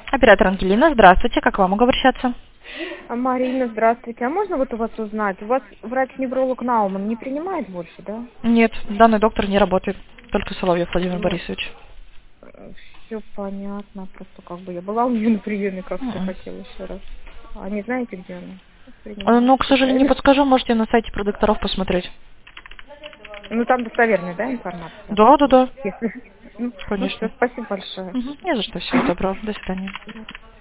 Оператор Ангелина, здравствуйте, как к вам могу обращаться? Марина, здравствуйте. А можно вот у вас узнать? У вас врач-невролог Науман не принимает больше, да? Нет, данный доктор не работает, только Соловьев Владимир Вот. Борисович. Все понятно. Просто как бы я была у нее на приеме, как-то Мгм. хотела еще раз. А не знаете, где она принимает Ну, к сожалению, не случайно? подскажу, можете на сайте про докторов посмотреть. Ну, там достоверная, да, информация? Да, Если... Ну, все, конечно. спасибо большое. Мгм. Не за что, всего доброго, до свидания.